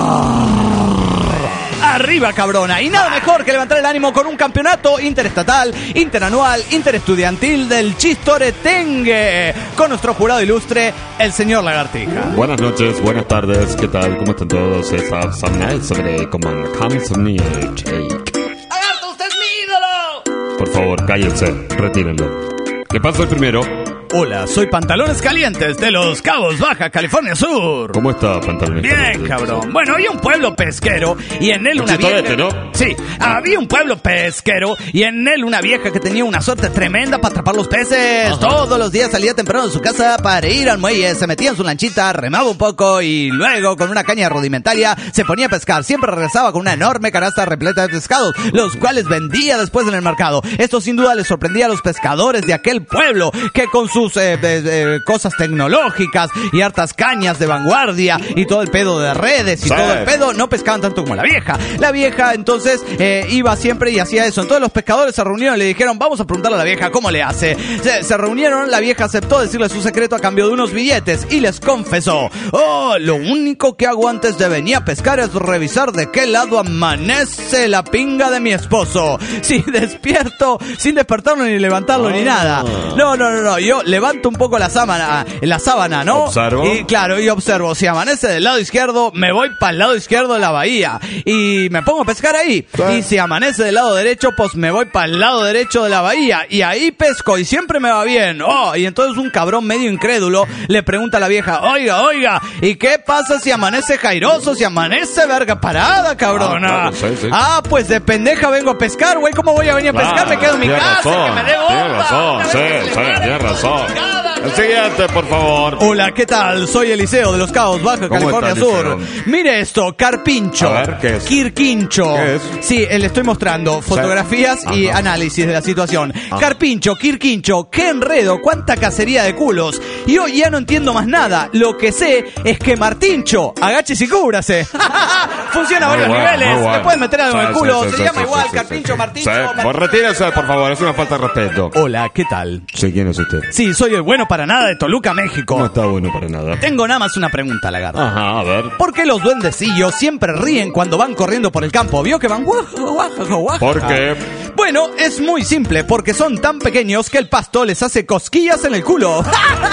Arriba, cabrona. Y nada mejor que levantar el ánimo con un campeonato interestatal, interanual, interestudiantil del Chistoretengue, con nuestro jurado ilustre, el señor Lagartija. Buenas noches, buenas tardes, ¿qué tal? ¿Cómo están todos? Es Samnal sobre Command Kamsomni Jake. ¡Lagarto, usted es mi ídolo! Por favor, cállense, retírenlo. ¿Qué pasa el primero? Hola, soy Pantalones Calientes de Los Cabos, Baja California Sur. ¿Cómo está, pantalones? Bien, calientes? cabrón. Bueno, había un pueblo pesquero y en él una Chistorete, vieja... ¿no? Sí, había un pueblo pesquero y en él una vieja que tenía una suerte tremenda para atrapar los peces. Ajá. Todos los días salía temprano de su casa para ir al muelle, se metía en su lanchita, remaba un poco y luego con una caña rudimentaria se ponía a pescar. Siempre regresaba con una enorme canasta repleta de pescados, los cuales vendía después en el mercado. Esto sin duda les sorprendía a los pescadores de aquel pueblo, que con sus eh, eh, eh, cosas tecnológicas y hartas cañas de vanguardia y todo el pedo de redes y Sí. todo el pedo, no pescaban tanto como la vieja. La vieja entonces eh, iba siempre y hacía eso. Entonces los pescadores se reunieron y le dijeron, vamos a preguntarle a la vieja cómo le hace. Se, se reunieron, la vieja aceptó decirle su secreto a cambio de unos billetes y les confesó: oh, lo único que hago antes de venir a pescar es revisar de qué lado amanece la pinga de mi esposo. Si despierto sin despertarlo ni levantarlo ni nada. No, no, no, no, yo levanto un poco la sábana, la sábana, ¿no? Observo. Y claro, y observo, si amanece del lado izquierdo, me voy para el lado izquierdo de la bahía y me pongo a pescar ahí. Y si amanece del lado derecho, pues me voy para el lado derecho de la bahía y ahí pesco y siempre me va bien. Oh, y entonces un cabrón medio incrédulo le pregunta a la vieja, oiga, oiga, ¿y qué pasa si amanece jairoso, si amanece verga parada, cabrona? Ah, claro, sí, sí. Ah, pues de pendeja vengo a pescar, güey, ¿cómo voy a venir a pescar? Me quedo en mi Tiene casa, razón, que me dé tiene bomba. razón, Una sí, vez que sí, le gane, tiene razón. chingada. El siguiente, por favor. Hola, ¿qué tal? Soy Eliseo de Los Cabos, Baja ¿Cómo California está, Sur. Eliseo? Mire esto, carpincho. A ver, ¿qué es? Quirquincho. ¿Qué es? Sí, eh, le estoy mostrando fotografías y Ajá. análisis de la situación. Carpincho, quirquincho, qué enredo, cuánta cacería de culos. Yo ya no entiendo más nada. Lo que sé es que Martincho, agáchese y cúbrase. Funciona a Muy varios bueno, niveles. muy bueno. Le pueden meter algo en el Sí, culo. sí, Se sí, llama sí, igual, sí, sí, Carpincho, sí. Martincho. Sí, Martincho. pues retírese, por favor, es una falta de respeto. Hola, ¿qué tal? Sí, ¿quién es usted? Sí, soy el bueno para nada de Toluca, México. No está bueno para nada. Tengo nada más una pregunta, lagarto. Ajá, a ver. ¿Por qué los duendecillos siempre ríen cuando van corriendo por el campo? ¿Vio que van guaja, guaja, guaja? ¿Por qué? Bueno, es muy simple, porque son tan pequeños que el pasto les hace cosquillas en el culo.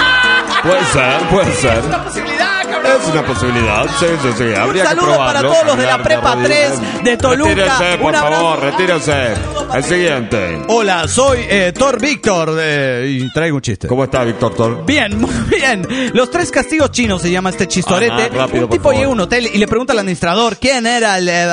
Puede ser, puede ser. Es una posibilidad, cabrón. Es una posibilidad, sí, sí, sí. Habría Un que saludo para probarlo. todos los de la Caminar prepa rodillas. tres de Toluca. Retírese, por Un abrazo. favor, retírese. El siguiente. Hola, soy eh, Thor Víctor eh, y traigo un chiste. ¿Cómo está, Víctor Thor? Bien, muy bien. Los tres castigos chinos se llama este chistorete. Ajá, rápido, un por tipo favor. llega a un hotel y le pregunta al administrador quién era el... Le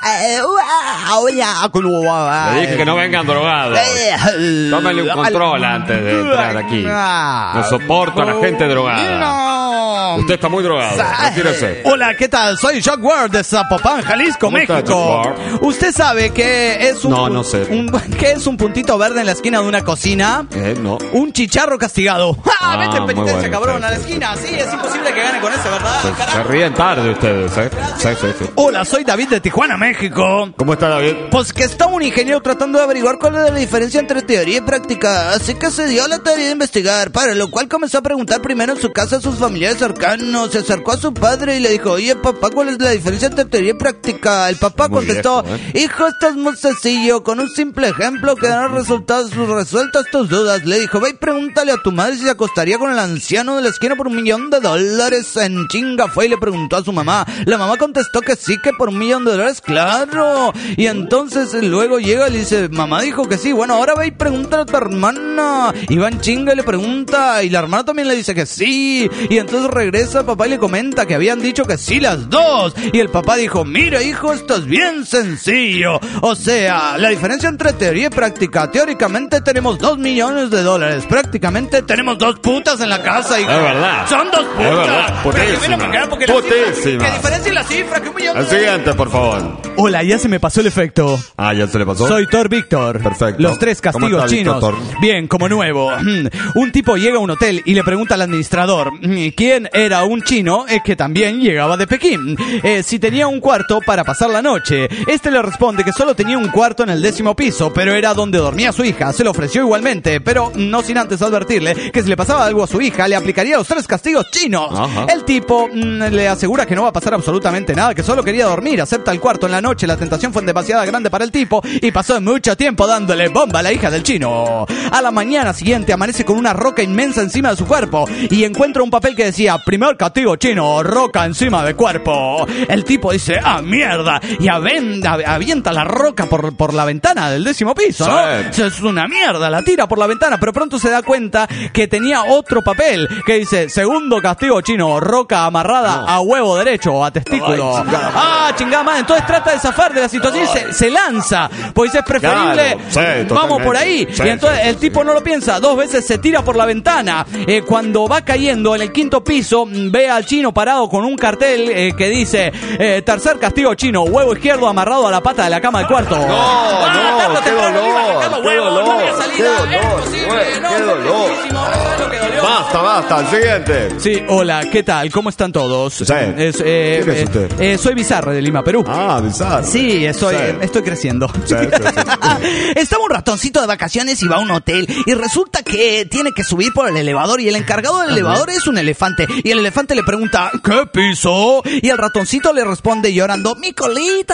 dije que no vengan drogados. Tómenle un control antes de entrar aquí. No soporto a la gente drogada. No. Usted está muy drogado. Retírese. Hola, ¿qué tal? Soy Jack Ward de Zapopan, Jalisco, ¿Cómo está, México. Jack Ward? ¿Usted sabe qué es un, No, no sé. un- qué es un puntito verde en la esquina de una cocina? Eh, no. Un chicharro castigado. ¡Ja! Ah, Vete en muy penitencia, bueno, cabrón, sí, a la sí, esquina. Sí, es imposible que gane con ese, ¿verdad? Se, Carajo. se ríen tarde ustedes, ¿eh? Sí, sí, sí. Hola, soy David de Tijuana, México. ¿Cómo está, David? Pues que está un ingeniero tratando de averiguar cuál es la diferencia entre teoría y práctica, así que se dio la tarea de investigar, para lo cual comenzó a preguntar primero en su casa a sus familiares cercanos, se acercó a su padre y le dijo, oye papá, ¿cuál es la diferencia entre teoría y práctica? El papá Muy contestó, viejo, ¿eh? hijo, esto es muy sencillo, con un simple ejemplo quedarán resultados resueltas tus dudas. Le dijo, ve y pregúntale a tu madre si se acostaría con el anciano de la esquina por un millón de dólares. En chinga fue y le preguntó a su mamá. La mamá contestó que sí, que por un millón de dólares, claro. Y entonces luego llega y le dice, mamá dijo que sí, bueno, ahora ve y pregúntale a tu hermana. Y va en chinga y le pregunta, y la hermana también le dice que sí. Y entonces regresa el papá y le comenta que habían dicho que sí las dos. Y el papá dijo, mira hijo, esto es bien sencillo. O sea, la diferencia entre teoría y práctica, teóricamente tenemos dos millones de dólares, prácticamente tenemos dos putas en la casa, hijo. Es verdad. Son dos putas. Es verdad, Pero que putísima. viene para acá porque la Putísima. cifra- que diferencia la cifra, que un millón de El dólares. siguiente, por favor. Hola, ya se me pasó el efecto. Ah, ¿ya se le pasó? Soy Thor Víctor. Perfecto. Los tres ¿Cómo castigos está, Víctor chinos. Thor? Bien, como nuevo. Un tipo llega a un hotel y le pregunta al administrador quién era un chino eh, que también llegaba de Pekín. Eh, si tenía un cuarto para pasar la noche. Este le responde que solo tenía un cuarto en el décimo piso, pero era donde dormía su hija. Se lo ofreció igualmente, pero no sin antes advertirle que si le pasaba algo a su hija, le aplicaría los tres castigos chinos. Ajá. El tipo mm, le asegura que no va a pasar absolutamente nada, que solo quería dormir. Acepta el cuarto en la noche. La tentación fue demasiado grande para el tipo y pasó mucho tiempo dándole bomba a la hija del chino. A la mañana siguiente amanece con una roca inmensa encima de su cuerpo y encuentra un papel que decía, primer castigo chino, roca encima de cuerpo. El tipo dice, ah, mierda, y aven- av- avienta la roca por, por la ventana del décimo piso, ¿no? Sí. Es una mierda, la tira por la ventana, pero pronto se da cuenta que tenía otro papel que dice, segundo castigo chino, roca amarrada a huevo derecho o a testículo. Ay, chingada. Ah, chingada madre. Entonces trata de zafar de la situación y se, se lanza. Pues es preferible, Claro, sí, vamos por ahí. totalmente. Sí, y entonces sí, el sí, tipo sí. no lo piensa, dos veces se tira por la ventana. Eh, cuando va cayendo en el quinto piso, mm, ve al chino parado con un cartel eh, que dice, eh, tercer castigo chino, huevo izquierdo amarrado a la pata de la cama del cuarto. No, Ah, no, tarde o qué temprano iba dolor, sacando qué huevo, no dolor, había salida, qué dolor, es imposible, güey, no, qué es dolor. muchísimo, no sabes lo que dolió. Basta, basta, el siguiente. Sí, hola, ¿qué tal? ¿Cómo están todos? Sí. Es, eh, ¿Quién es eh, usted? eh, soy Bizarre de Lima, Perú. Ah, bizarro. Sí, estoy, Sí. estoy creciendo. Sí, sí, sí. Estaba un ratoncito de vacaciones y va a un hotel y resulta que tiene que subir por el elevador y el encargado del elevador es un elefante y el elefante le pregunta ¿qué piso? Y el ratoncito le responde llorando mi colita.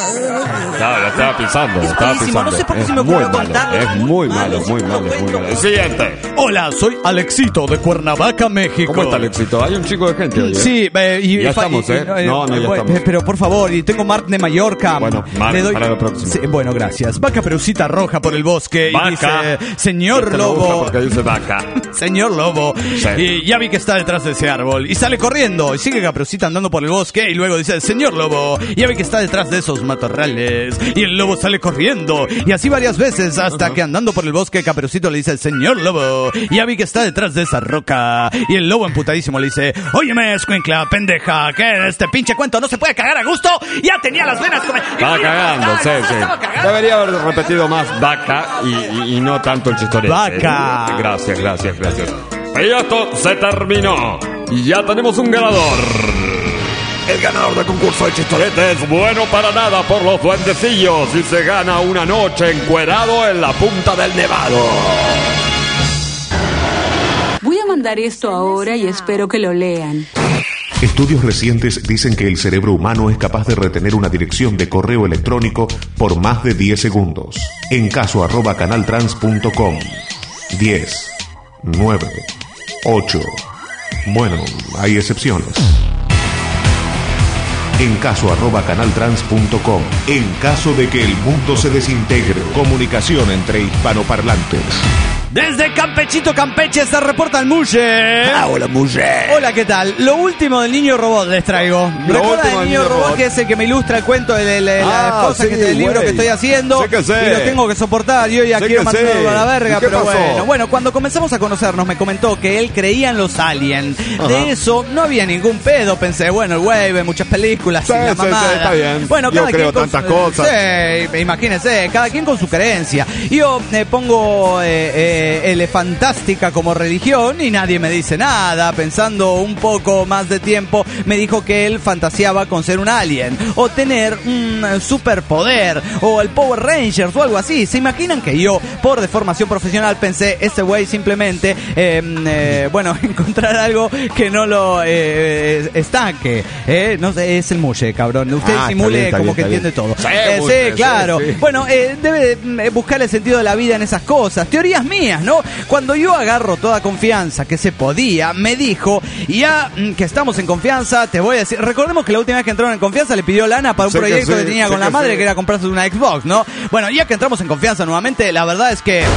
Claro, la estaba pisando, la Es estaba buenísimo, pisando. no sé por qué Es se me muy ocurrió malo, contarlo. es muy malo, Malo, muy sí, malo, lo es muy cuento. malo. El siguiente. Hola, soy Alexito de Cuernavaca, México. ¿Cómo está el éxito? Hay un chico de gente hoy, ¿eh? Sí, eh, y, Ya fa- estamos, y- ¿eh? No, no, ya bueno, estamos. Pero por favor, y tengo Marc de Mallorca. Bueno, Marc, Le doy- para la próxima. Sí, bueno, gracias. Va Caperucita Roja por el bosque Vaca. y dice, señor Este me gusta Lobo, porque dice vaca. señor Lobo. Sí. Y ya vi que está detrás de ese árbol. Y sale corriendo. Y sigue Caperucita andando por el bosque. Y luego dice, señor Lobo, ya vi que está detrás de esos matorrales. Y el lobo sale corriendo. Y así varias veces hasta que andando por el bosque Caperucito le dice, señor Lobo, ya vi que está detrás de esa roca. Y el lobo emputadísimo le dice, óyeme, escuincla, pendeja, que este pinche cuento no se puede cagar a gusto. Ya tenía las venas como... Estaba cagando, sí, sí. Estaba cagando. Debería haber repetido más vaca y, y- y no tanto el chistorete. Vaca. Gracias, gracias, gracias. Y esto se terminó. Y ya tenemos un ganador. El ganador del concurso de chistorete es bueno para nada por los duendecillos y se gana una noche encuerado en la punta del Nevado. Voy a mandar esto ahora y espero que lo lean. Estudios recientes dicen que el cerebro humano es capaz de retener una dirección de correo electrónico por más de diez segundos. En caso arroba canaltrans punto com. diez, nueve, ocho. Bueno, hay excepciones. en caso arroba canaltrans punto com. En caso de que el mundo se desintegre, comunicación entre hispanoparlantes. Desde Campechito, Campeche, se reporta el Muye. Ah, hola, Muye. Hola, ¿qué tal? Lo último del Niño Robot les traigo. Lo ¿Recuerdan último el del Niño Niño Robot, Robot? que es el que me ilustra el cuento de, de- de las Ah, cosas sí, que, del libro güey. que estoy haciendo? Sé que sé. Y lo tengo que soportar. Yo ya Sé quiero que sé. mandarlo a la verga, ¿Y qué pero pasó? bueno. Bueno, cuando comenzamos a conocernos me comentó que él creía en los aliens. Ajá. De eso no había ningún pedo. Pensé, bueno, el güey ve muchas películas Sí, y la sí, mamada. sí, está bien. Bueno, Yo cada creo quien con tantas su- cosas. Sí, imagínense, cada quien con su creencia. Yo eh, pongo eh, eh, elefantástica como religión y nadie me dice nada. Pensando un poco más de tiempo, me dijo que él fantaseaba con ser un alien o tener un eh, superpoder o el Power Rangers o algo así. ¿Se imaginan que yo, por deformación profesional, pensé, ese güey simplemente, eh, eh, bueno, encontrar algo que no lo eh, estanque? Eh, no sé, es el Muye, cabrón. Usted Ah, está simule bien, está como bien, que está entiende bien. todo. Sí, Eh, Muye, sí, claro. sí, sí. Bueno, eh, debe eh, buscar el sentido de la vida en esas cosas. Teorías mías, ¿no? Cuando yo agarro toda confianza que se podía, me dijo, ya mm, que estamos en confianza, te voy a decir. Recordemos que la última vez que entraron en confianza le pidió lana para un Sé que proyecto que, sí, tenía sé con la que madre, sí. que era comprarse una Xbox, ¿no? Bueno, ya que entramos en confianza nuevamente, la verdad es que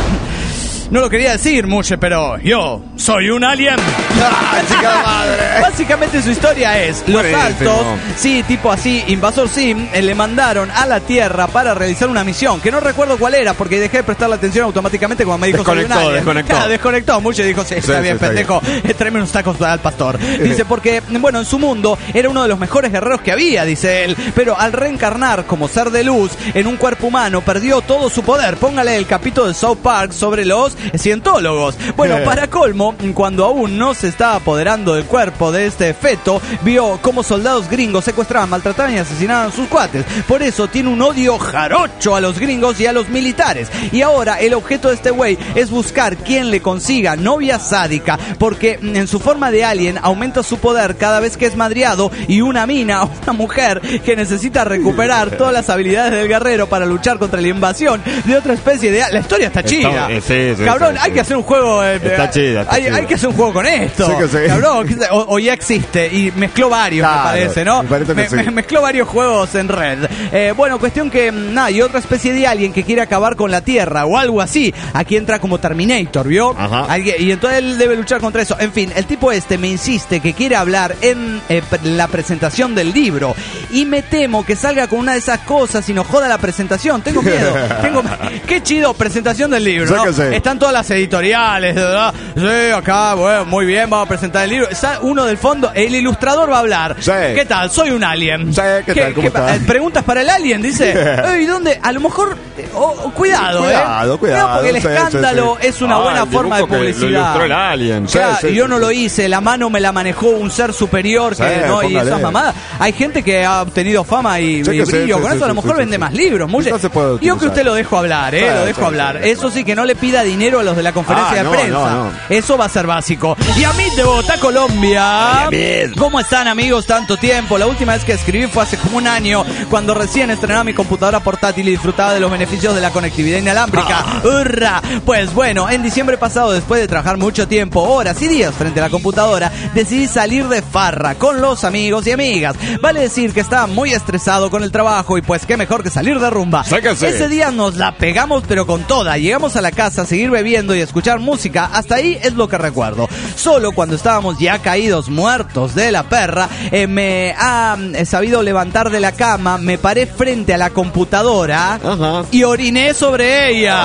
no lo quería decir, Muche, pero yo soy un alien. Ah, chica madre. Básicamente su historia es, los Buenísimo. altos, sí, tipo así, Invasor Sim, eh, le mandaron a la Tierra para realizar una misión, que no recuerdo cuál era, porque dejé de prestarle atención automáticamente cuando me dijo soy un Desconectó, alien. desconectó. Claro, desconectó, Muche dijo, sí, está Sí, bien, sí, está pendejo, eh, tráeme unos tacos al pastor. Dice, porque, bueno, en su mundo era uno de los mejores guerreros que había, dice él, pero al reencarnar como ser de luz en un cuerpo humano, perdió todo su poder. Póngale el capítulo de South Park sobre los cientólogos. Bueno, para colmo, cuando aún no se estaba apoderando del cuerpo de este feto, vio cómo soldados gringos secuestraban, maltrataban y asesinaban a sus cuates. Por eso tiene un odio jarocho a los gringos y a los militares. Y ahora el objeto de este güey es buscar quien le consiga novia sádica, porque en su forma de alien aumenta su poder cada vez que es madreado, y una mina o una mujer que necesita recuperar todas las habilidades del guerrero para luchar contra la invasión de otra especie de... La historia está chida. eh, sí, sí, Cabrón, sí, hay sí. que hacer un juego... eh, Está chida, está hay, chida. hay que hacer un juego con esto. Sí que sí. Cabrón, ¿qué sé? o, o ya existe y mezcló varios, Claro, me parece, ¿no? me parece que sí. me- mezcló varios juegos en red. Eh, bueno, cuestión que, mm, nada, y otra especie de alien que quiere acabar con la Tierra o algo así. Aquí entra como Terminator, ¿vio? Ajá. Alguien- y entonces él debe luchar contra eso. En fin, el tipo este me insiste que quiere hablar en eh, pre- la presentación del libro. Y me temo que salga con una de esas cosas y nos joda la presentación. Tengo miedo. Tengo... Qué chido, presentación del libro, Sé ¿no? que sí. Están todas las editoriales, ¿verdad? Sí, acá, bueno, muy bien, vamos a presentar el libro. Está uno del fondo, el ilustrador va a hablar. Sí. ¿Qué tal? Soy un alien. Sí, ¿qué tal? ¿Cómo está? eh, Preguntas para el alien, dice. ¿Y dónde? A lo mejor, eh, oh, oh, cuidado, Cuidado, ¿eh? cuidado, porque el sí, sí, escándalo sí. es una Ah, buena el forma de dibujo que lo publicidad. ilustró el alien. Sí, Claro, sí, y yo sí, no sí. lo hice, la mano me la manejó un ser superior que, Sí, ¿no? Y póngale. esas mamadas. Hay gente que ha obtenido fama y, Sí y que sí, brillo. sí, Con sí, eso a lo sí, mejor sí, vende sí. más libros. Muy Quizás se puede Yo que utilizar. usted lo dejo hablar, ¿eh? Sí, Lo dejo sí, hablar. sí, sí. Eso sí, que no le pida dinero a los de la conferencia Ah, de no, prensa. no, no. Eso va a ser básico. Y a mí de Bogotá, Colombia. ¿Cómo están, amigos? Tanto tiempo. La última vez que escribí fue hace como un año, cuando recién estrenaba mi computadora portátil y disfrutaba de los beneficios de la conectividad inalámbrica. ¡Hurra! Pues bueno, en diciembre pasado, después de trabajar mucho tiempo, horas y días frente a la computadora, decidí salir de farra con los amigos y amigas. Vale decir que estaba muy estresado con el trabajo y pues qué mejor que salir de rumba. Sáquese. Ese día nos la pegamos pero con toda. Llegamos a la casa a seguir bebiendo y escuchar música. Hasta ahí es lo que recuerdo. Solo cuando estábamos ya caídos muertos de la perra, eh, me ha eh, sabido levantar de la cama, me paré frente a la computadora Ajá. y oriné sobre ella.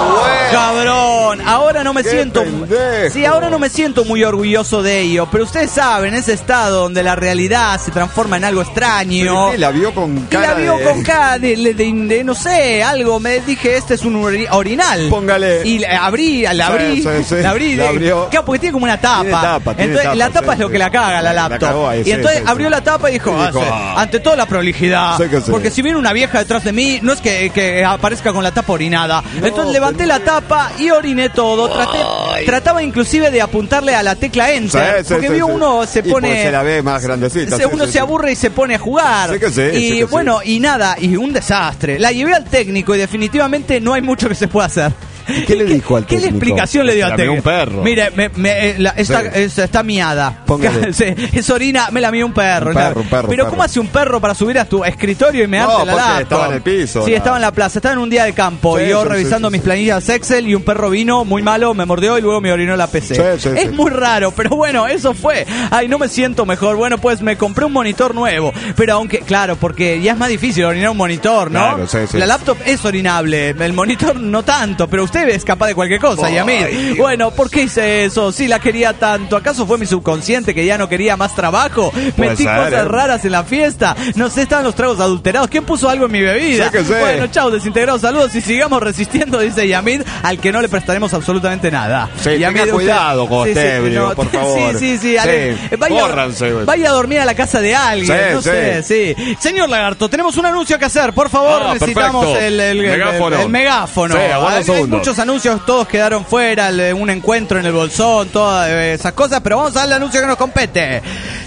Cabrón, ahora no me Qué siento... pendejo. Sí, ahora no me siento muy orgulloso de ello, pero ustedes saben, ese estado donde la realidad se transforma en algo extraño. Sí, la vio con Y cara la vio de... con cara de, de- de- de, no sé, algo. Me dije, este es un ori- orinal. Póngale. Y la abrí, la Sí, abrí, sí, sí. la abrí. La de- abrió. Claro, porque tiene como una tapa. Tiene tapa, tiene entonces, la tapa, tapa sí, es lo sí. que la caga la La laptop. cagó ahí, y sí, entonces sí, abrió sí. la tapa y dijo, Y ah, dijo, sí, ah. ante toda la prolijidad. Sí que sí. Porque si viene una vieja detrás de mí, no es que, que aparezca con la tapa orinada. No, entonces levanté la tapa y oriné todo. Traté, trataba inclusive de apuntarle a la tecla Enter. Sí, sí, porque sí, vio sí. uno se Y pone... pues se la ve más grandecita. Se- sí, uno sí, se sí. aburre y se pone a jugar. Sí que sí, y sí que bueno, y nada, y un desastre. La llevé al técnico y definitivamente no hay mucho que se pueda hacer. ¿Qué le dijo al ¿Qué técnico? explicación le dio al La mió técnico? un perro. Mire, me, me, eh, la- esta, Sí. es- está miada. Póngale. Sí, es orina, me la mió un perro. Un perro, un perro, Pero un ¿cómo perro. hace un perro para subir a tu escritorio y mearte No, la porque laptop? estaba en el piso, Sí, la- estaba en la plaza. Estaba en un día de campo. Sí, y yo sí, revisando sí, mis sí. planillas Excel y un perro vino muy malo, me mordió y luego me orinó la P C. Sí, sí, es sí. muy raro, pero bueno, eso fue. Ay, no me siento mejor. Bueno, pues me compré un monitor nuevo. Pero aunque, claro, porque ya es más difícil orinar un monitor, ¿no? Claro, sí, sí. La laptop es orinable, el monitor no tanto, pero usted es capaz de cualquier cosa, Ay, Yamil. Dios. Bueno, ¿por qué hice eso? Si la quería tanto, ¿acaso fue mi subconsciente que ya no quería más trabajo? Metí ser, cosas ¿eh? raras en la fiesta. No sé, estaban los tragos adulterados. ¿Quién puso algo en mi bebida? Sí que sé. Bueno, chao, desintegrados, saludos y sigamos resistiendo, dice Yamid, al que no le prestaremos absolutamente nada. Sí, Yamid, tenga cuidado con usted, Brio, por favor. Sí, sí, sí. Ale, Sí, vaya, córranse, güey. vaya a dormir a la casa de alguien. Sí, no sí. sé, sí. Señor Lagarto, tenemos un anuncio que hacer. Por favor, Ah, necesitamos perfecto. el, el- el- Megáfono. el megáfono. Sí, aguarda un hay, hay segundo. muchos anuncios, todos quedaron fuera. el- un encuentro en el bolsón, todas eh, esas cosas. Pero vamos a darle el anuncio que nos compete.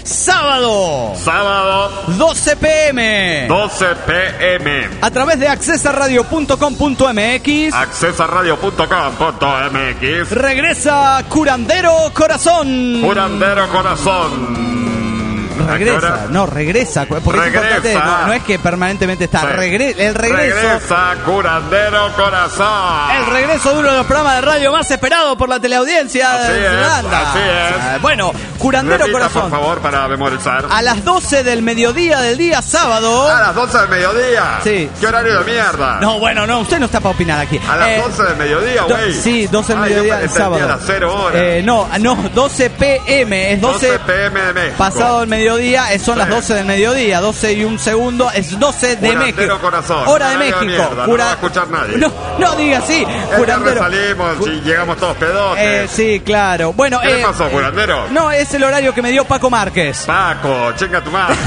Sábado, Sábado, doce pm. doce pm. A través de accesaradio punto com punto m x. accesaradio punto com punto m x. Regresa Curandero Corazón. Curandero Corazón. ¿A qué Regresa, hora? no, regresa. Porque Regresa. es importante, no, no es que permanentemente está. Sí. Regre- el regreso. Regresa Curandero Corazón. El regreso de uno de los programas de radio más esperado por la teleaudiencia Así de es, Irlanda. así es. Ah, Bueno, Curandero Repita, Corazón. por favor, para memorizar. A las doce del mediodía del día sábado. A las doce del mediodía. Sí. ¿Qué horario de mierda? No, bueno, no, usted no está para opinar aquí. A las Eh, doce del mediodía, do- güey. Sí, doce del Ah, yo mediodía del entendía sábado. a las cero horas. Eh, no, no, doce pm. Es doce, doce pm de México. pasado el mediodía, eh, son Sí. las doce del mediodía, doce y un segundo, es doce de Curandero México. Corazón. Hora de Horario de México. mierda, no va a escuchar nadie. No, no diga así. El Curandero. viernes salimos y llegamos todos pedotes. Eh, sí, claro. Bueno, ¿Qué eh, le pasó, curandero? no, es el horario que me dio Paco Márquez. Paco, chinga tu madre.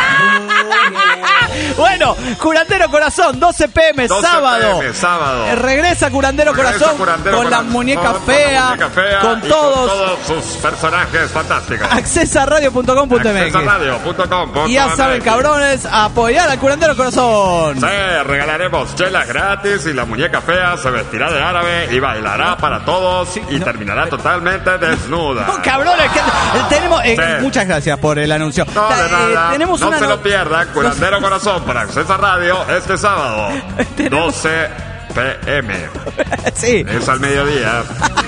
Bueno, Curandero Corazón, doce pm, doce sábado. p m, sábado. Eh, Regresa Curandero Regresa Corazón Curandero con la Corazón, muñeca con fea, la muñeca fea con y todos. Con todos sus personajes fantásticos. accesaradio punto com punto m x. accesaradio punto com punto Y ya m x. saben, cabrones, apoyar al Curandero Corazón. Sí, regalaremos chelas gratis y la muñeca fea se vestirá de árabe y bailará para todos y no. terminará totalmente desnuda. No, cabrones, que tenemos. eh, Sí. Muchas gracias por el anuncio. No, Ta- de eh, nada. tenemos no una se no- lo pierdan, Curandero Corazón por Accesa Radio este sábado, doce pm. Sí. Es al mediodía.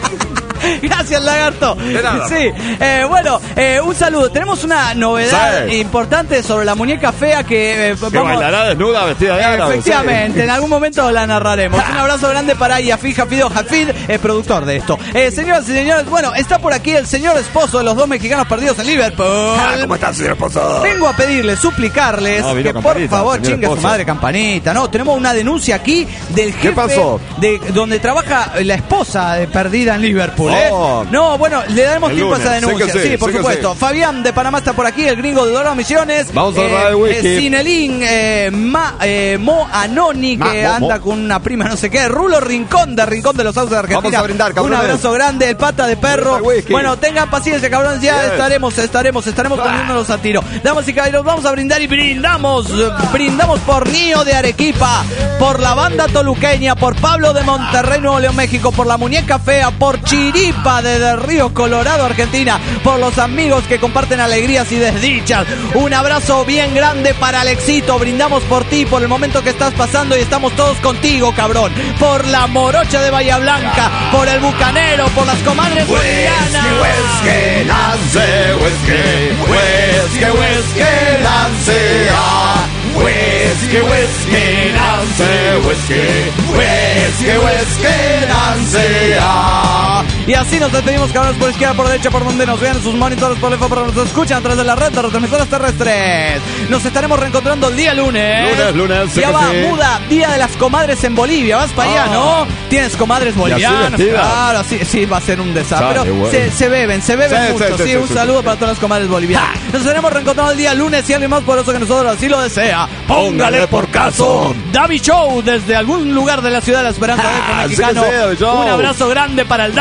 Gracias, Lagarto. De nada. Sí, eh, bueno, eh, un saludo. Tenemos una novedad Sí. importante sobre la muñeca fea que eh, Que bailará desnuda vestida de árabe. Efectivamente, sí. en algún momento la narraremos. Un abrazo grande para Yafid Jafido Jafid, el productor de esto. Eh, señoras y señores, bueno, está por aquí el señor esposo de los dos mexicanos perdidos en Liverpool. Ah, ¿cómo está, señor esposo? Vengo a pedirles, suplicarles No, vino que por Campanita, favor señor chingue a su esposo. madre Campanita. No, tenemos una denuncia aquí del jefe pasó? de donde trabaja la esposa de perdida en Liverpool. ¿eh? Oh. No, bueno, le daremos El tiempo a esa lunes, denuncia. sé que Sí, sí, por sé que supuesto. sí. Fabián de Panamá está por aquí, el gringo de Dorado Misiones. Vamos a hablar de whisky. eh, Sinelín, eh, Ma- eh, Mo Anoni, Ma- que Mo- anda Mo. con una prima, no sé qué. Rulo Rincón, de Rincón de los Autos de Argentina. Vamos a brindar, Un cabrones. abrazo grande, el pata de perro. Brindar whisky. Bueno, tengan paciencia, cabrones. Ya Bien. estaremos, estaremos, estaremos poniéndonos a tiro. Damas y caballeros, vamos a brindar y brindamos. eh, Brindamos por Nío de Arequipa, por la banda toluqueña, por Pablo de Monterrey, Nuevo León, México, por la muñeca fea, por Chiripa de Del Río Colorado, Argentina, por los amigos que comparten alegrías y desdichas. Un abrazo bien grande para Alexito. Brindamos por ti, por el momento que estás pasando y estamos todos contigo, cabrón. Por la morocha de Bahía Blanca, por el bucanero, por las comadres bolivianas. Whisky, lance, whisky, whisky, whisky, lance, ah. Whisky, whisky, lance, whisky, whisky, whisky, lance, ah. Y así nos despedimos, cabrones, por izquierda, por derecha, por donde nos vean sus monitores, por el por donde nos escuchan a través de la red de retransmisoras terrestres. Nos estaremos reencontrando el día lunes. Lunes, lunes, sí Ya que va, sí. muda, Día de las Comadres en Bolivia. Vas para allá, Ah. ¿no? Tienes comadres bolivianas. vestidas. Claro, sí, sí, va a ser un desastre. Sale, Pero bueno. se, se beben, se beben Sí, mucho. sí, Sí, sí, sí, un sí, saludo sí. para todas las comadres bolivianas. Nos estaremos reencontrando el día lunes y alguien más poderoso que nosotros así lo desea. Póngale por caso. David Show, desde algún lugar de la ciudad de la Esperanza del Ah, sí que mexicano. sí, David Show. Un abrazo grande para el David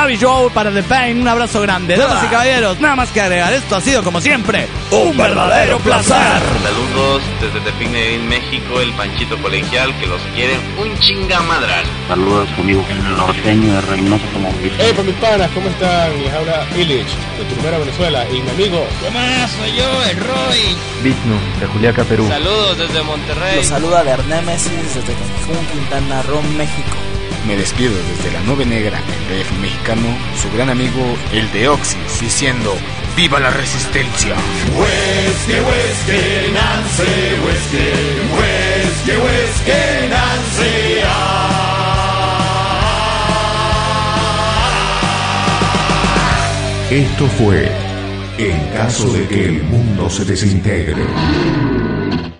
Javi Joe para The Pain. Un abrazo grande. Damas y caballeros, nada más que agregar. Esto ha sido, como siempre, un verdadero placer. Saludos desde Tepín, México, el Panchito Colegial, que los quieren un chingamadral. Saludos conmigo, el norteño de Reynoso como un Hey, por mis panas, ¿cómo están? Les habla Illich, de Tucumán, Venezuela, y mi amigo. ¿Qué más? Soy yo, el Roy. Vishnu, de Juliaca, Perú. Saludos desde Monterrey. Los saluda de Arnémesis desde Cancún, Quintana Roo, México. Me despido desde la Nube Negra, el D F mexicano, su gran amigo, el de Oxys, diciendo ¡viva la resistencia! Whisky, whisky, Nancy, whisky, whisky, whisky, Nancy, Esto fue En caso de que el mundo se desintegre.